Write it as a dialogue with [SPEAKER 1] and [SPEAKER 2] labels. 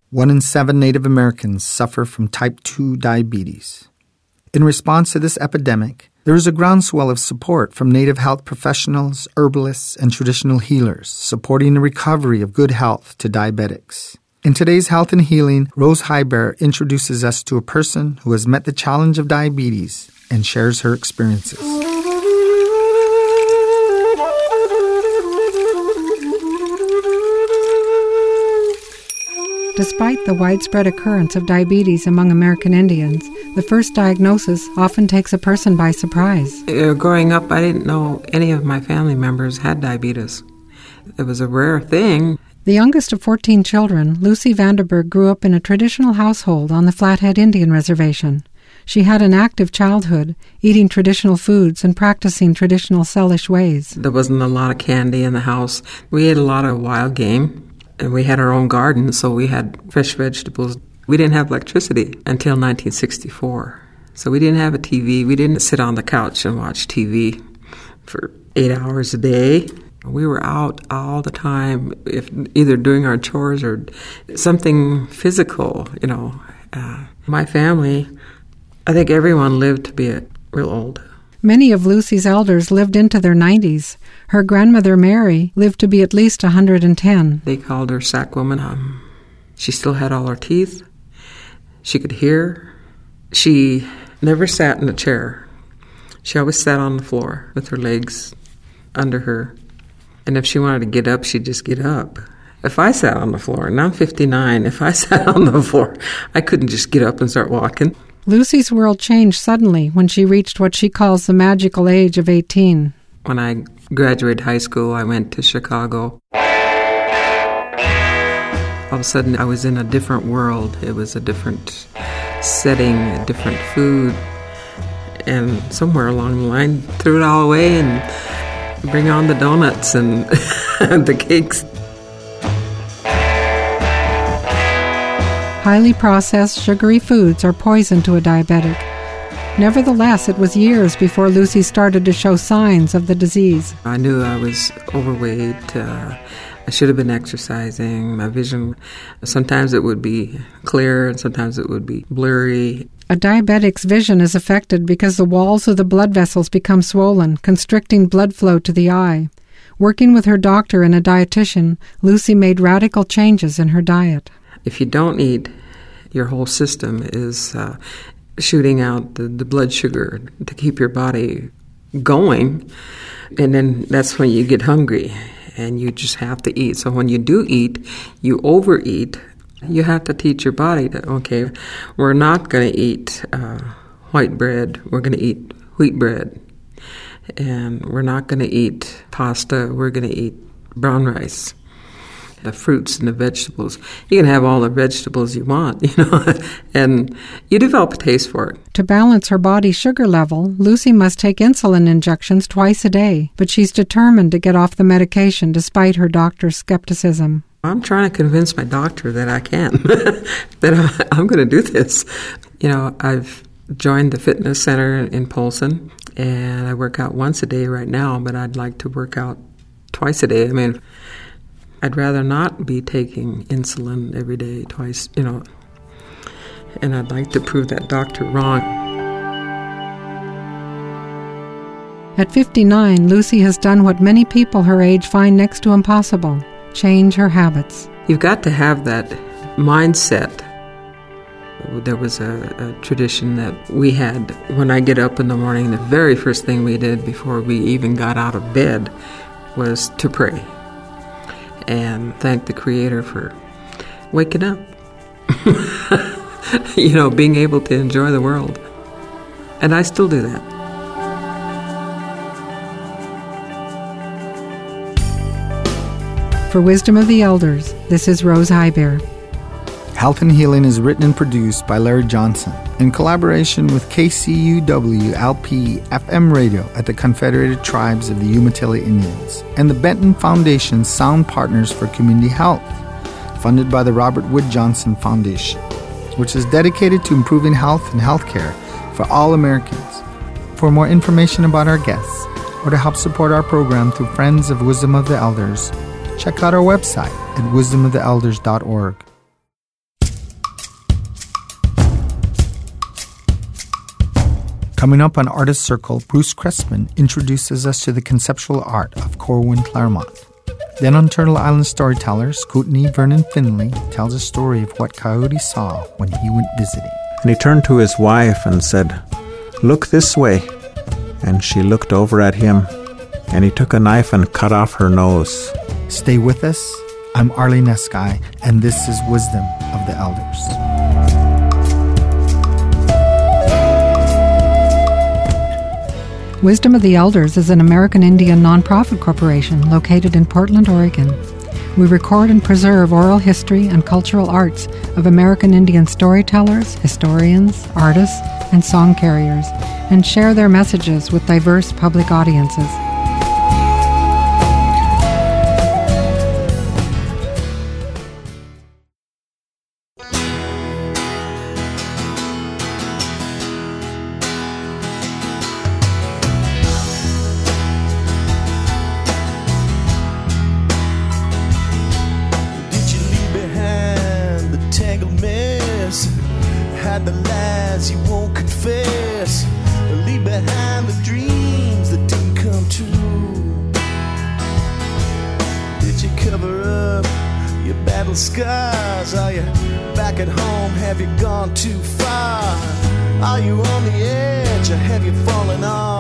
[SPEAKER 1] 1 in 7 Native Americans suffer from type 2 diabetes. In response to this epidemic, there is a groundswell of support from Native health professionals, herbalists, and traditional healers, supporting the recovery of good health to diabetics. In today's Health and Healing, Rose Heiber introduces us to a person who has met the challenge of diabetes and shares her experiences.
[SPEAKER 2] Despite the widespread occurrence of diabetes among American Indians, the first diagnosis often takes a person by surprise.
[SPEAKER 3] Growing up, I didn't know any of my family members had diabetes. It was a rare thing.
[SPEAKER 2] The youngest of 14 children, Lucy Vanderberg grew up in a traditional household on the Flathead Indian Reservation. She had an active childhood, eating traditional foods and practicing traditional Salish ways.
[SPEAKER 3] There wasn't a lot of candy in the house. We ate a lot of wild game. And we had our own garden, so we had fresh vegetables. We didn't have electricity until 1964. So we didn't have a TV. We didn't sit on the couch and watch TV for 8 hours a day. We were out all the time, either doing our chores or something physical, My family, I think everyone lived to be real old.
[SPEAKER 2] Many of Lucy's elders lived into their 90s. Her grandmother, Mary, lived to be at least 110.
[SPEAKER 3] They called her Sack Woman. She still had all her teeth. She could hear. She never sat in a chair. She always sat on the floor with her legs under her. And if she wanted to get up, she'd just get up. If I sat on the floor, and I'm 59, if I sat on the floor, I couldn't just get up and start walking.
[SPEAKER 2] Lucy's world changed suddenly when she reached what she calls the magical age of 18.
[SPEAKER 3] When I graduated high school, I went to Chicago. All of a sudden, I was in a different world. It was a different setting, a different food. And somewhere along the line, threw it all away and bring on the donuts and the cakes.
[SPEAKER 2] Highly processed, sugary foods are poison to a diabetic. Nevertheless, it was years before Lucy started to show signs of the disease.
[SPEAKER 3] I knew I was overweight. I should have been exercising. My vision, sometimes it would be clear and sometimes it would be blurry.
[SPEAKER 2] A diabetic's vision is affected because the walls of the blood vessels become swollen, constricting blood flow to the eye. Working with her doctor and a dietitian, Lucy made radical changes in her diet.
[SPEAKER 3] If you don't eat, your whole system is shooting out the blood sugar to keep your body going. And then that's when you get hungry and you just have to eat. So when you do eat, you overeat. You have to teach your body that, okay, we're not going to eat white bread. We're going to eat wheat bread. And we're not going to eat pasta. We're going to eat brown rice. The fruits and the vegetables. You can have all the vegetables you want, and you develop a taste for it.
[SPEAKER 2] To balance her body's sugar level, Lucy must take insulin injections twice a day, but she's determined to get off the medication despite her doctor's skepticism.
[SPEAKER 3] I'm trying to convince my doctor that I can, that I'm going to do this. I've joined the fitness center in Polson, and I work out once a day right now, but I'd like to work out twice a day. I'd rather not be taking insulin every day, twice, and I'd like to prove that doctor wrong.
[SPEAKER 2] At 59, Lucy has done what many people her age find next to impossible: change her habits.
[SPEAKER 3] You've got to have that mindset. There was a tradition that we had. When I get up in the morning, the very first thing we did before we even got out of bed was to pray and thank the Creator for waking up. Being able to enjoy the world. And I still do that.
[SPEAKER 2] For Wisdom of the Elders, this is Rose Heiber.
[SPEAKER 1] Health and Healing is written and produced by Larry Johnson in collaboration with KCUW-LP FM radio at the Confederated Tribes of the Umatilla Indians and the Benton Foundation's Sound Partners for Community Health, funded by the Robert Wood Johnson Foundation, which is dedicated to improving health and healthcare for all Americans. For more information about our guests or to help support our program through Friends of Wisdom of the Elders, check out our website at wisdomoftheelders.org. Coming up on Artist Circle, Bruce Cressman introduces us to the conceptual art of Corwin Claremont. Then on Turtle Island Storytellers, Kootenai Vernon Finley tells a story of what Coyote saw when he went visiting.
[SPEAKER 4] And he turned to his wife and said, "Look this way." And she looked over at him, and he took a knife and cut off her nose.
[SPEAKER 1] Stay with us. I'm Arlene Eskai, and this is Wisdom of the Elders.
[SPEAKER 2] Wisdom of the Elders is an American Indian nonprofit corporation located in Portland, Oregon. We record and preserve oral history and cultural arts of American Indian storytellers, historians, artists, and song carriers, and share their messages with diverse public audiences.
[SPEAKER 5] The lies you won't confess, leave behind the dreams that didn't come true. Did you cover up your battle scars? Are you back at home? Have you gone too far? Are you on the edge or have you fallen off?